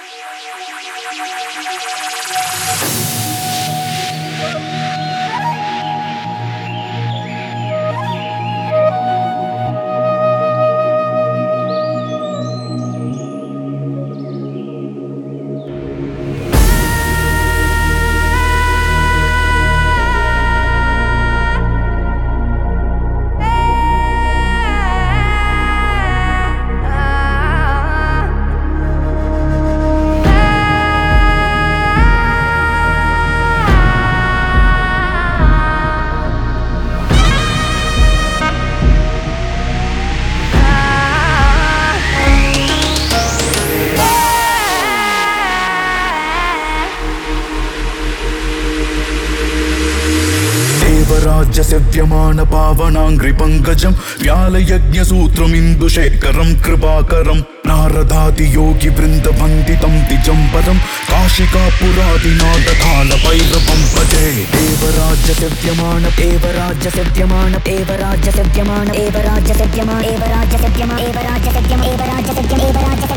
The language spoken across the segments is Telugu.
దేవరాజ్య సేవ్యమాన పావనాంగ్రి పంకజం వ్యాలయజ్ఞ సూత్రమిందుశేఖరం కృపాకరం నారదాది యోగి బృంద వందితం దిజంబరం కాశికాపురాదినాథ కాల భైరవం భజే దేవరాజ్య సేవ్యమాన దేవరాజ్య సేవ్యమాన దేవరాజ్య సేవ్యమాన దేవరాజ్య సేవ్యమాన దేవరాజ్య సేవ్యమాన దేవరాజ్య సేవ్యమాన దేవరాజ్య సేవ్యమాన దేవరాజ్య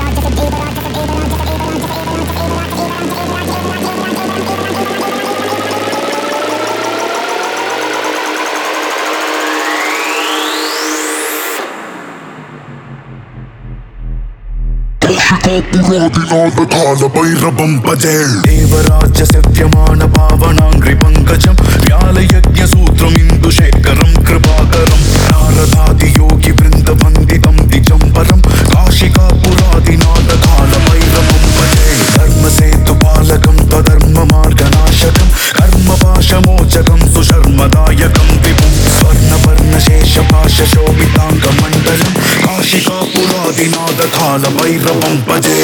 కాశికాపురాదినాథ కాల భైరవం భజే దేవరాజ్య సేవ్యమాన పావనాంగ్రి పంకజం వ్యాలయజ్ఞ సూత్రమిందుశేఖరం కృపాకరం నారదాది యోగి బృంద వందితం దిజంబరం కాశికాపురాదినాథ కాల భైరవం భజే ధర్మసేతు పాలకం త్వధర్మ మార్గనాశకం కర్మపాశమోచకం సుశర్మదాయకం విభుం స్వర్ణవర్ణ శేషపాశ శోభితాంగ మండలం కాశికాపురాదినాథ కాల భైరవం భజే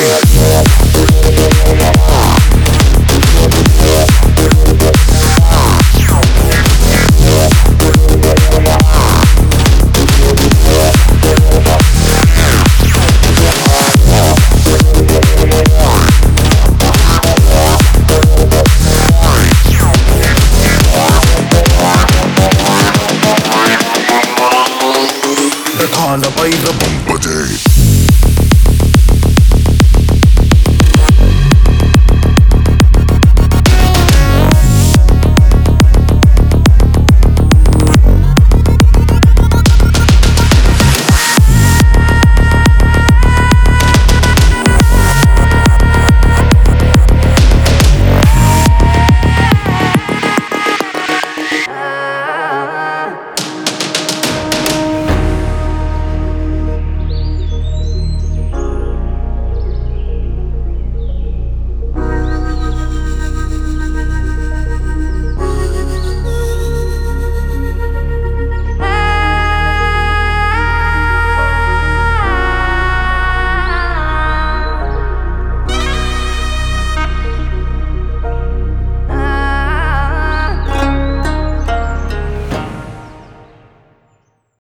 కాల భైరవం భజే